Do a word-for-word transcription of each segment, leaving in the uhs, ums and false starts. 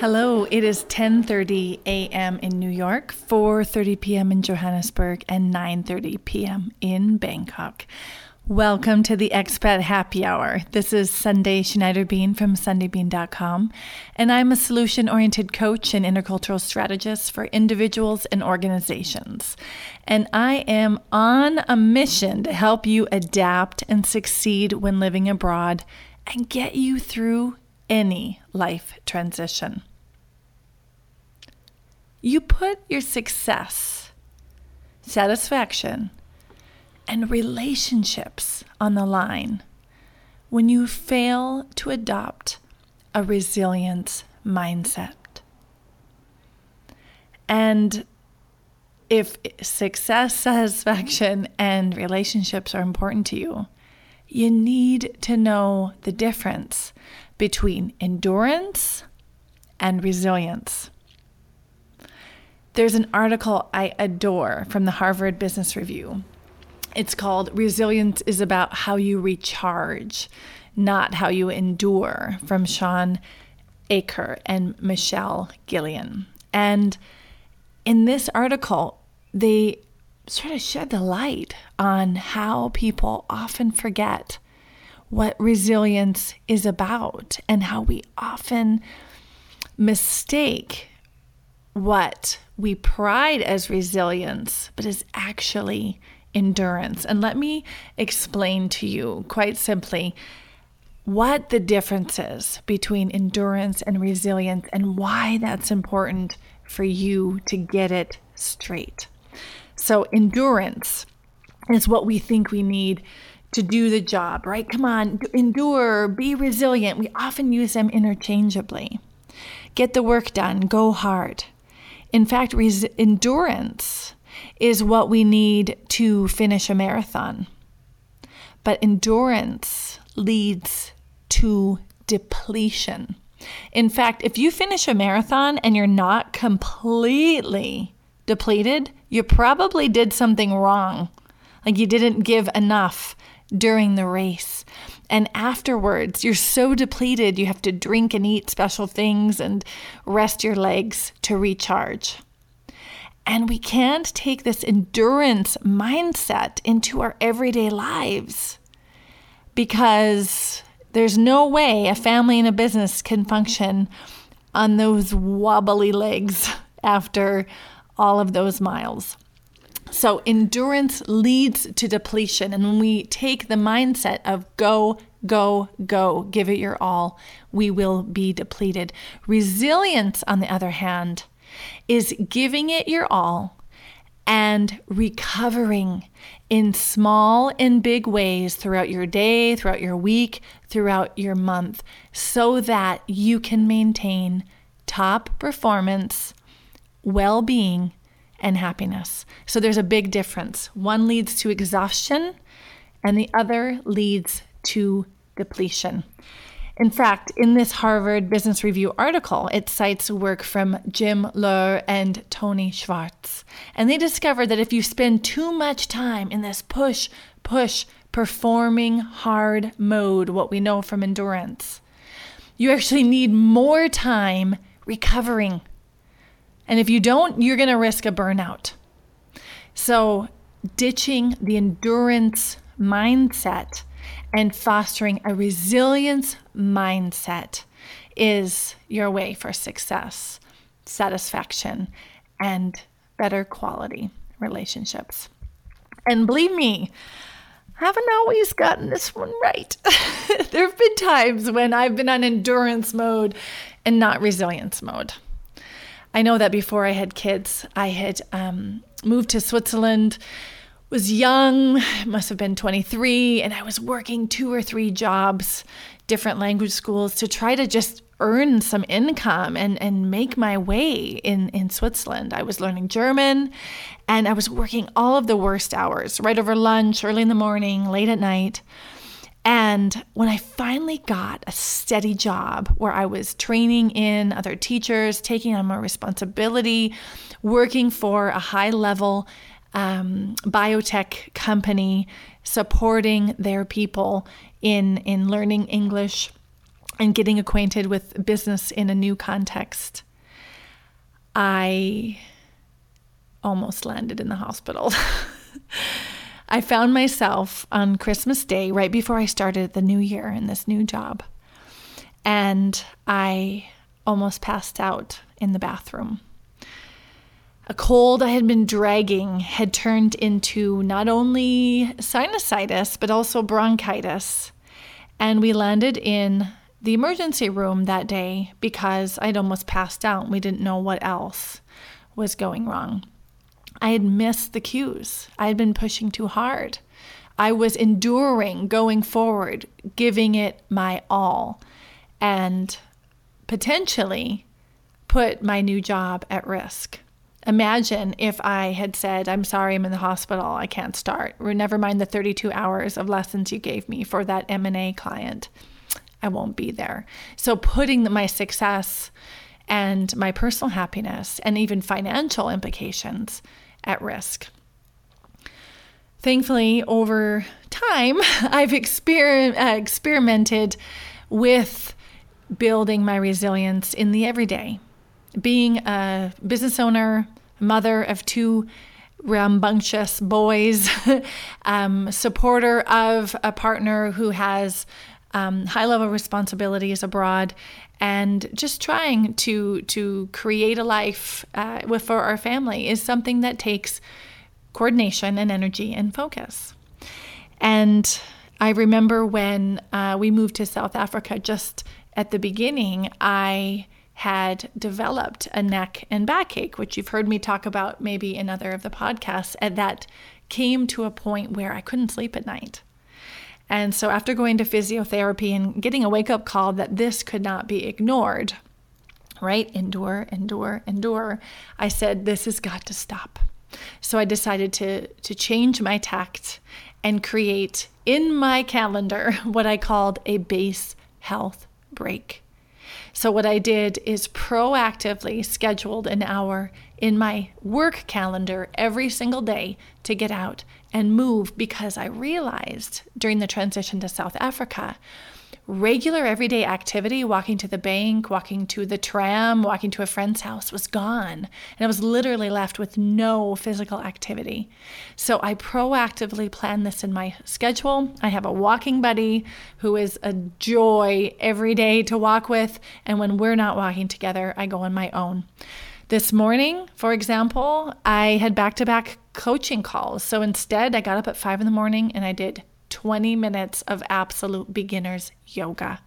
Hello, it is ten thirty a.m. in New York, four thirty p.m. in Johannesburg, and nine thirty p.m. in Bangkok. Welcome to the Expat Happy Hour. This is Sunday Schneiderbean from sunday bean dot com, and I'm a solution-oriented coach and intercultural strategist for individuals and organizations. And I am on a mission to help you adapt and succeed when living abroad and get you through any life transition. You put your success, satisfaction, and relationships on the line when you fail to adopt a resilience mindset. And if success, satisfaction, and relationships are important to you, you need to know the difference between endurance and resilience. There's an article I adore from the Harvard Business Review. It's called Resilience is About How You Recharge, Not How You Endure, from Shawn Achor and Michelle Gillian. And in this article, they sort of shed the light on how people often forget what resilience is about and how we often mistake what we pride as resilience, but is actually endurance. And let me explain to you quite simply what the difference is between endurance and resilience and why that's important for you to get it straight. So endurance is what we think we need to do the job, right? Come on, endure, be resilient. We often use them interchangeably. Get the work done, go hard. In fact, res- endurance is what we need to finish a marathon. But endurance leads to depletion. In fact, if you finish a marathon and you're not completely depleted, you probably did something wrong. Like you didn't give enough during the race. And afterwards, you're so depleted, you have to drink and eat special things and rest your legs to recharge. And we can't take this endurance mindset into our everyday lives because there's no way a family and a business can function on those wobbly legs after all of those miles. So endurance leads to depletion. And when we take the mindset of go, go, go, give it your all, we will be depleted. Resilience, on the other hand, is giving it your all and recovering in small and big ways throughout your day, throughout your week, throughout your month, so that you can maintain top performance, well-being, and happiness. So there's a big difference. One leads to exhaustion and the other leads to depletion. In fact, in this Harvard Business Review article, it cites work from Jim Loehr and Tony Schwartz. And they discovered that if you spend too much time in this push, push, performing hard mode, what we know from endurance, you actually need more time recovering. And if you don't, you're going to risk a burnout. So ditching the endurance mindset and fostering a resilience mindset is your way for success, satisfaction, and better quality relationships. And believe me, I haven't always gotten this one right. There have been times when I've been on endurance mode and not resilience mode. I know that before I had kids, I had um, moved to Switzerland, was young, must have been twenty-three, and I was working two or three jobs, different language schools, to try to just earn some income and, and make my way in, in Switzerland. I was learning German, and I was working all of the worst hours, right over lunch, early in the morning, late at night. And when I finally got a steady job where I was training in other teachers, taking on more responsibility, working for a high-level um, biotech company, supporting their people in, in learning English, and getting acquainted with business in a new context, I almost landed in the hospital. I found myself on Christmas Day, right before I started the new year in this new job, and I almost passed out in the bathroom. A cold I had been dragging had turned into not only sinusitis, but also bronchitis. And we landed in the emergency room that day because I'd almost passed out. We didn't know what else was going wrong. I had missed the cues. I had been pushing too hard. I was enduring, going forward, giving it my all, and potentially put my new job at risk. Imagine if I had said, I'm sorry, I'm in the hospital, I can't start. Or never mind the thirty-two hours of lessons you gave me for that M and A client. I won't be there. So putting my success and my personal happiness and even financial implications at risk. Thankfully, over time, I've exper- uh, experimented with building my resilience in the everyday. Being a business owner, mother of two rambunctious boys, um, supporter of a partner who has um, high-level responsibilities abroad, and just trying to to create a life uh, with for our family is something that takes coordination and energy and focus. And I remember when uh, we moved to South Africa, just at the beginning, I had developed a neck and backache, which you've heard me talk about maybe in other of the podcasts, and that came to a point where I couldn't sleep at night. And so after going to physiotherapy and getting a wake-up call that this could not be ignored, right? Endure, endure, endure. I said, this has got to stop. So I decided to, to change my tact and create in my calendar what I called a base health break. So what I did is proactively scheduled an hour in my work calendar every single day to get out and move, because I realized during the transition to South Africa, regular everyday activity, walking to the bank, walking to the tram, walking to a friend's house, was gone. And I was literally left with no physical activity. So I proactively planned this in my schedule. I have a walking buddy who is a joy every day to walk with. And when we're not walking together, I go on my own. This morning, for example, I had back-to-back coaching calls. So instead, I got up at five in the morning and I did twenty minutes of absolute beginner's yoga.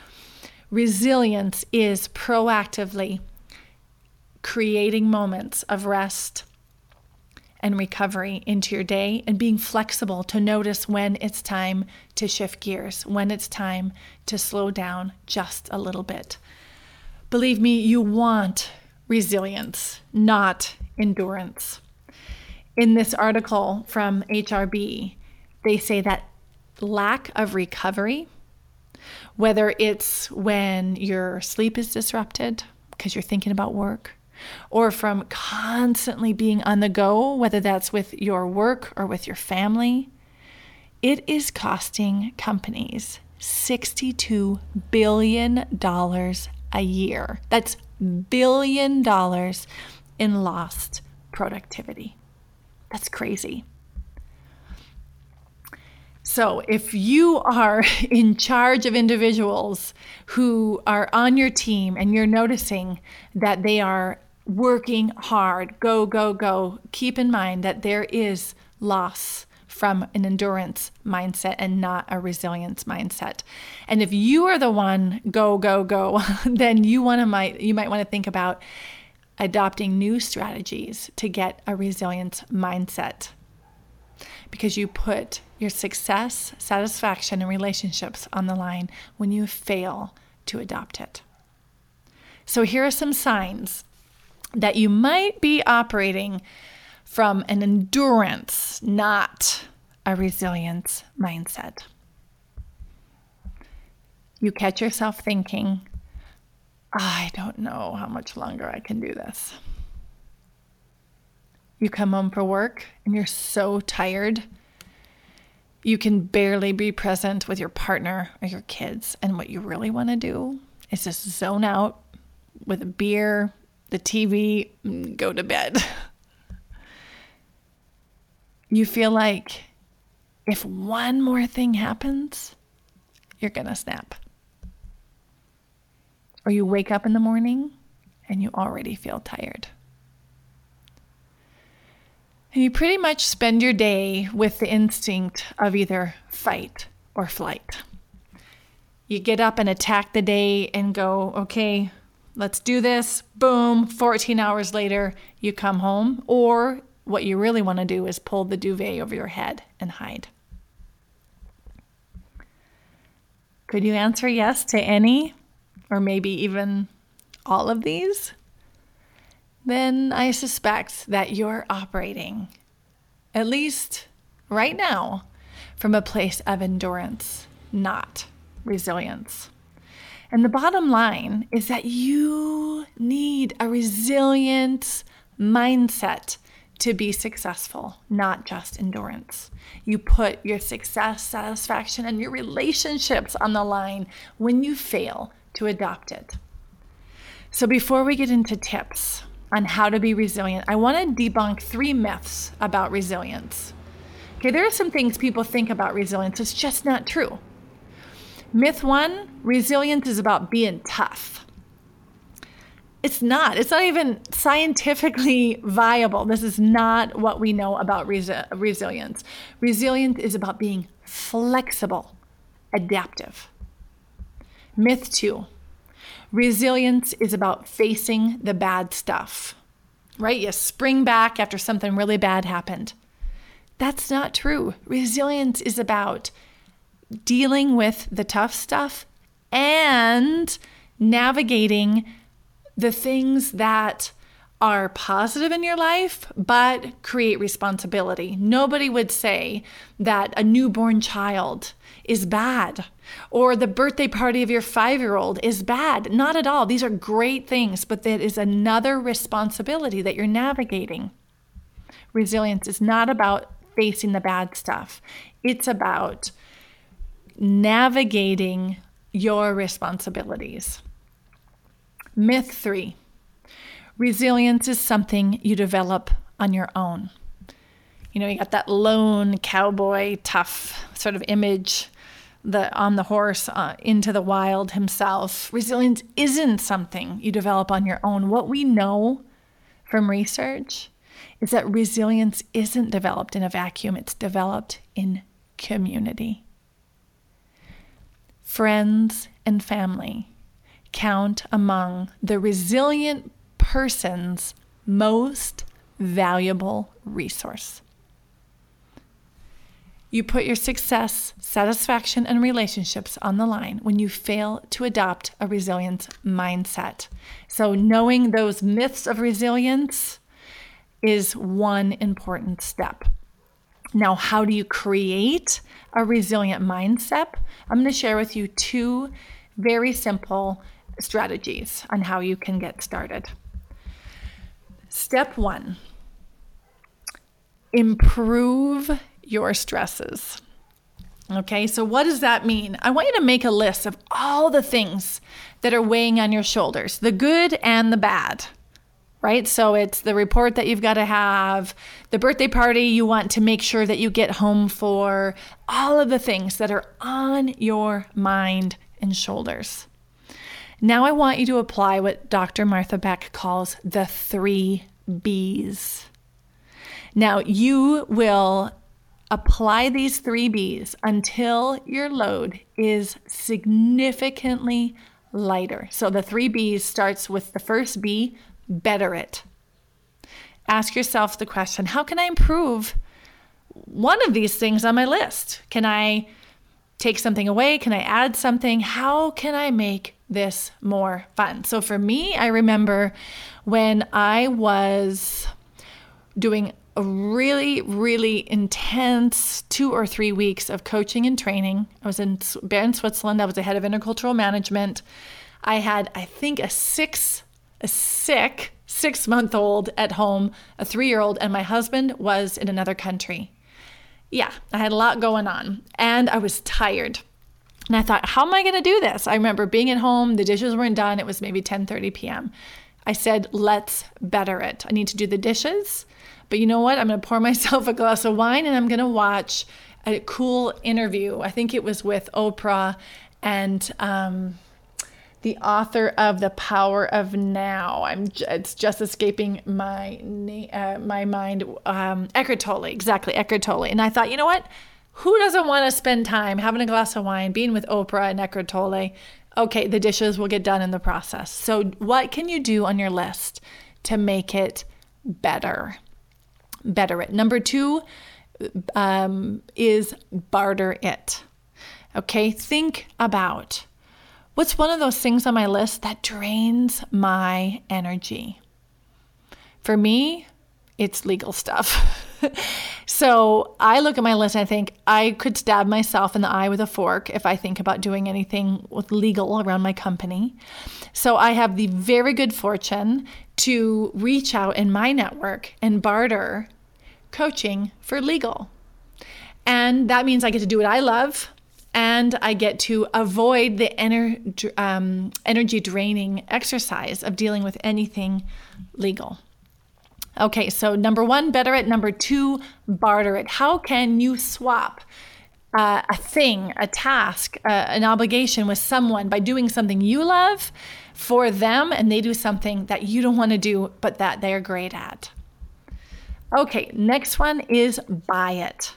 Resilience is proactively creating moments of rest and recovery into your day and being flexible to notice when it's time to shift gears, when it's time to slow down just a little bit. Believe me, you want resilience, not endurance. In this article from H R B, they say that lack of recovery, whether it's when your sleep is disrupted because you're thinking about work, or from constantly being on the go, whether that's with your work or with your family, it is costing companies sixty-two billion dollars a year. That's billion dollars in lost productivity. That's crazy. So if you are in charge of individuals who are on your team and you're noticing that they are working hard, go, go, go, keep in mind that there is loss from an endurance mindset and not a resilience mindset. And if you are the one go, go, go, then you want to might you might want to think about adopting new strategies to get a resilience mindset, because you put your success, satisfaction, and relationships on the line when you fail to adopt it. So here are some signs that you might be operating from an endurance, not a resilience mindset. You catch yourself thinking, I don't know how much longer I can do this. You come home from work and you're so tired. you can barely be present with your partner or your kids. And what you really want to do is just zone out with a beer, the T V, and go to bed. You feel like if one more thing happens, you're going to snap. Or you wake up in the morning and you already feel tired. And you pretty much spend your day with the instinct of either fight or flight. You get up and attack the day and go, okay, let's do this. Boom, fourteen hours later, you come home. Or what you really want to do is pull the duvet over your head and hide. Could you answer yes to any, or maybe even all of these? Then I suspect that you're operating, at least right now, from a place of endurance, not resilience. And the bottom line is that you need a resilient mindset to be successful, not just endurance. You put your success, satisfaction, and your relationships on the line when you fail to adopt it. So before we get into tips on how to be resilient, I want to debunk three myths about resilience. Okay, there are some things people think about resilience. It's just not true. Myth one, resilience is about being tough. It's not. It's not even scientifically viable. This is not what we know about resi- resilience. Resilience is about being flexible, adaptive. Myth two, resilience is about facing the bad stuff, right? You spring back after something really bad happened. That's not true. Resilience is about dealing with the tough stuff and navigating the things that are positive in your life, but create responsibility. Nobody would say that a newborn child is bad or the birthday party of your five-year-old is bad. Not at all. These are great things, but that is another responsibility that you're navigating. Resilience is not about facing the bad stuff. It's about navigating your responsibilities. Myth three, resilience is something you develop on your own. You know, you got that lone cowboy, tough sort of image, the on the horse uh, into the wild himself. Resilience isn't something you develop on your own. What we know from research is that resilience isn't developed in a vacuum. It's developed in community. Friends and family count among the resilient person's most valuable resource. You put your success, satisfaction, and relationships on the line when you fail to adopt a resilience mindset. So knowing those myths of resilience is one important step. Now, how do you create a resilient mindset? I'm going to share with you two very simple strategies on how you can get started. Step one, improve your stresses. Okay, so what does that mean? I want you to make a list of all the things that are weighing on your shoulders, the good and the bad, right? So it's the report that you've got to have, the birthday party you want to make sure that you get home for, all of the things that are on your mind and shoulders. Now I want you to apply what Doctor Martha Beck calls the three B's. Now you will apply these three B's until your load is significantly lighter. So the three B's starts with the first B, better it. Ask yourself the question, how can I improve one of these things on my list? Can I take something away? Can I add something? How can I make this more fun? So for me, I remember when I was doing a really, really intense two or three weeks of coaching and training. I was in Bern, Switzerland. I was the head of intercultural management. I had, I think, a six, a sick six-month-old at home, a three-year-old, and my husband was in another country. yeah, I had a lot going on and I was tired. And I thought, how am I going to do this? I remember being at home, the dishes weren't done. It was maybe ten thirty p.m. I said, let's better it. I need to do the dishes, but you know what? I'm going to pour myself a glass of wine and I'm going to watch a cool interview. I think it was with Oprah and um, the author of The Power of Now. I'm it's just escaping my uh, my mind. Um, Eckhart Tolle, exactly, Eckhart Tolle. And I thought, you know what? Who doesn't want to spend time having a glass of wine, being with Oprah and Eckhart Tolle? Okay, the dishes will get done in the process. So what can you do on your list to make it better? Better it. Number two um, is barter it. Okay, think about what's one of those things on my list that drains my energy. For me, it's legal stuff. So I look at my list and I think I could stab myself in the eye with a fork if I think about doing anything with legal around my company. So I have the very good fortune to reach out in my network and barter coaching for legal. And that means I get to do what I love and I get to avoid the ener- um, energy draining exercise of dealing with anything legal. Okay, so number one, better it. Number two, barter it. How can you swap uh, a thing, a task, uh, an obligation with someone by doing something you love for them and they do something that you don't want to do but that they're great at? Okay, next one is buy it.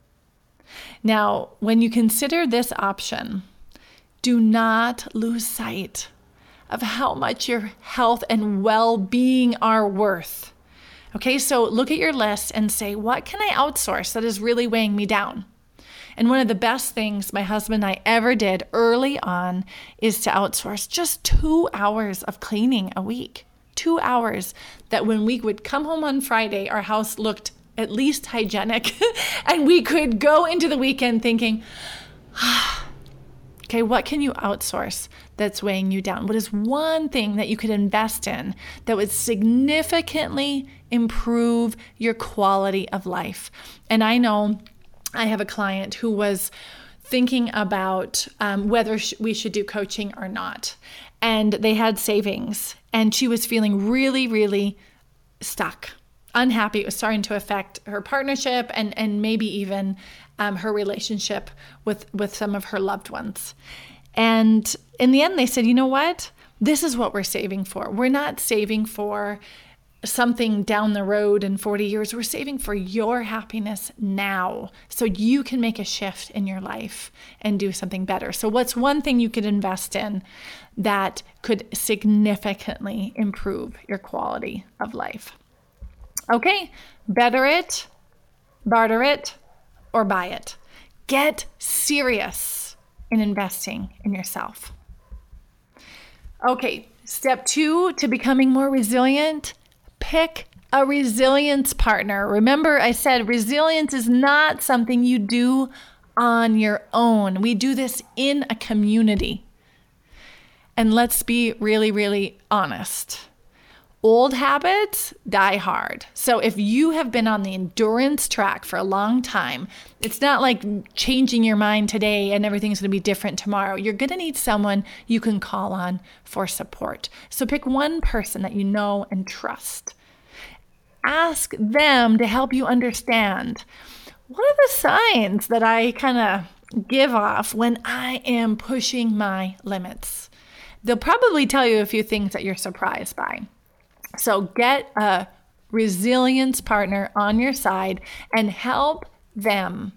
Now, when you consider this option, do not lose sight of how much your health and well-being are worth. Okay, so look at your list and say, what can I outsource that is really weighing me down? And one of the best things my husband and I ever did early on is to outsource just two hours of cleaning a week. Two hours that when we would come home on Friday, our house looked at least hygienic and we could go into the weekend thinking, ah, okay, what can you outsource that's weighing you down? What is one thing that you could invest in that would significantly improve your quality of life? And I know I have a client who was thinking about um, whether sh- we should do coaching or not. And they had savings and she was feeling really, really stuck, unhappy. It was starting to affect her partnership and, and maybe even um, her relationship with, with some of her loved ones. And in the end, they said, you know what? This is what we're saving for. We're not saving for something down the road in forty years. We're saving for your happiness now so you can make a shift in your life and do something better. So what's one thing you could invest in that could significantly improve your quality of life? Okay, better it, barter it, or buy it. Get serious in investing in yourself. Okay, step two to becoming more resilient, pick a resilience partner. Remember, I said resilience is not something you do on your own. We do this in a community. And let's be really, really honest. Old habits die hard. So if you have been on the endurance track for a long time, it's not like changing your mind today and everything's going to be different tomorrow. You're going to need someone you can call on for support. So pick one person that you know and trust. Ask them to help you understand, what are the signs that I kind of give off when I am pushing my limits? They'll probably tell you a few things that you're surprised by. So get a resilience partner on your side and help them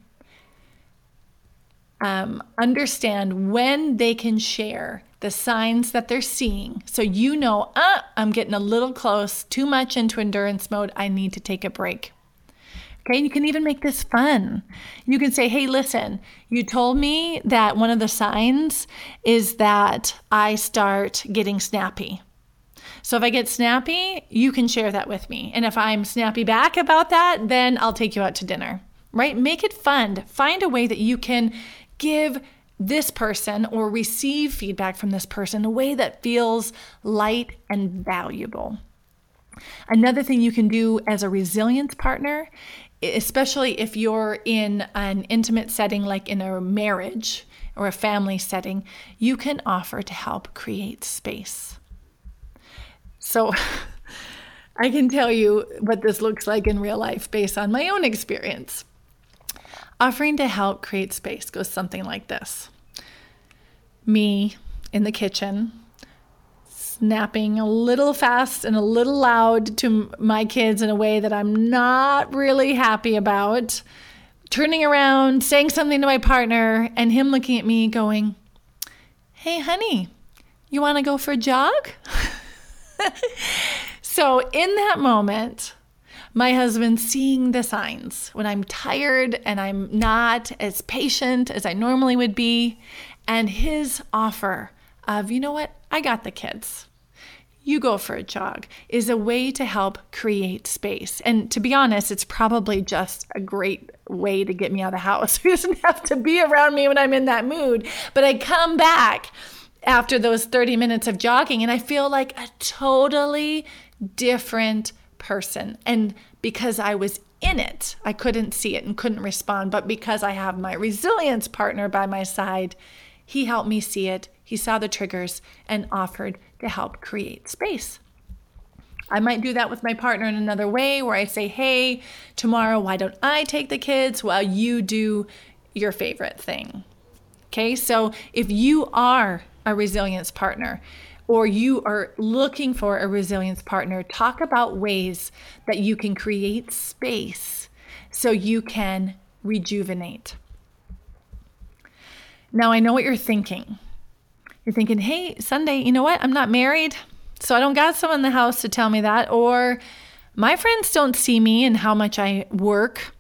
um, understand when they can share the signs that they're seeing. So you know, uh, I'm getting a little close, too much into endurance mode. I need to take a break. Okay, you can even make this fun. You can say, hey, listen, you told me that one of the signs is that I start getting snappy. So if I get snappy, you can share that with me. And if I'm snappy back about that, then I'll take you out to dinner, right? Make it fun. Find a way that you can give this person or receive feedback from this person in a way that feels light and valuable. Another thing you can do as a resilience partner especially if you're in an intimate setting like in a marriage or a family setting, you can offer to help create space. So I can tell you what this looks like in real life based on my own experience. Offering to help create space goes something like this. Me in the kitchen, snapping a little fast and a little loud to my kids in a way that I'm not really happy about, turning around, saying something to my partner, and him looking at me going, "Hey, honey, you want to go for a jog?" So in that moment, my husband seeing the signs when I'm tired and I'm not as patient as I normally would be, and his offer of, you know what, I got the kids. You go for a jog, is a way to help create space. And to be honest, it's probably just a great way to get me out of the house. He doesn't have to be around me when I'm in that mood. But I come back after those thirty minutes of jogging and I feel like a totally different person. And because I was in it, I couldn't see it and couldn't respond. But because I have my resilience partner by my side, he helped me see it. He saw the triggers and offered to help create space. I might do that with my partner in another way where I say, hey, tomorrow, why don't I take the kids while you do your favorite thing? Okay, so if you are a resilience partner or you are looking for a resilience partner, talk about ways that you can create space so you can rejuvenate. Now, I know what you're thinking. You're thinking, hey, Sunday, you know what? I'm not married, so I don't got someone in the house to tell me that. Or my friends don't see me and how much I work.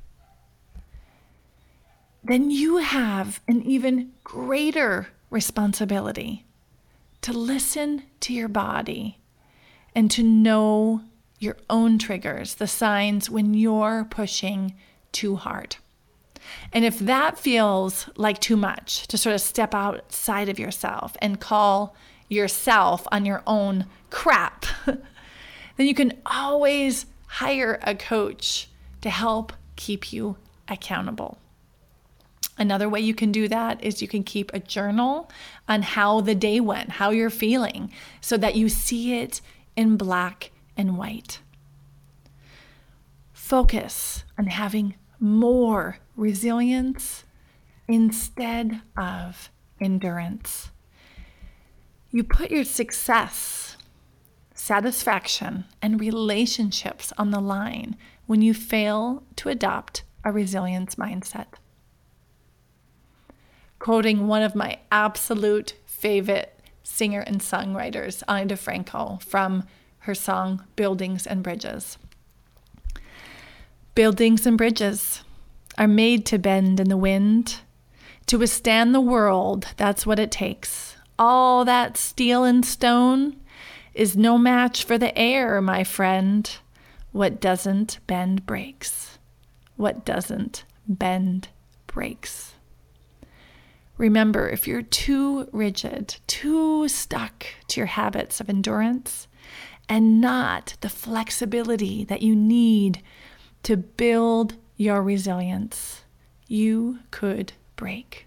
Then you have an even greater responsibility to listen to your body and to know your own triggers, the signs when you're pushing too hard. And if that feels like too much to sort of step outside of yourself and call yourself on your own crap, then you can always hire a coach to help keep you accountable. Another way you can do that is you can keep a journal on how the day went, how you're feeling, so that you see it in black and white. Focus on having more resilience instead of endurance. You put your success, satisfaction, and relationships on the line when you fail to adopt a resilience mindset. Quoting one of my absolute favorite singer and songwriters, Ani DiFranco, from her song Buildings and Bridges. Buildings and bridges are made to bend in the wind. To withstand the world, that's what it takes. All that steel and stone is no match for the air, my friend. What doesn't bend breaks. What doesn't bend breaks. Remember, if you're too rigid, too stuck to your habits of endurance, and not the flexibility that you need to build your resilience, you could break.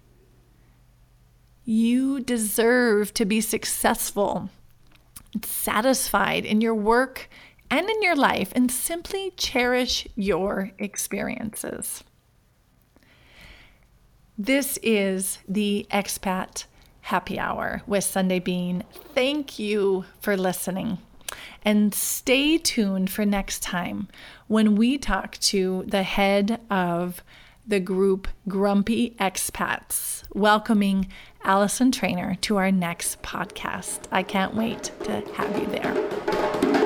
You deserve to be successful, satisfied in your work and in your life, and simply cherish your experiences. This is the Expat Happy Hour with Sunday Bean. Thank you for listening. And stay tuned for next time when we talk to the head of the group Grumpy Expats, welcoming Allison Trainer to our next podcast. I can't wait to have you there.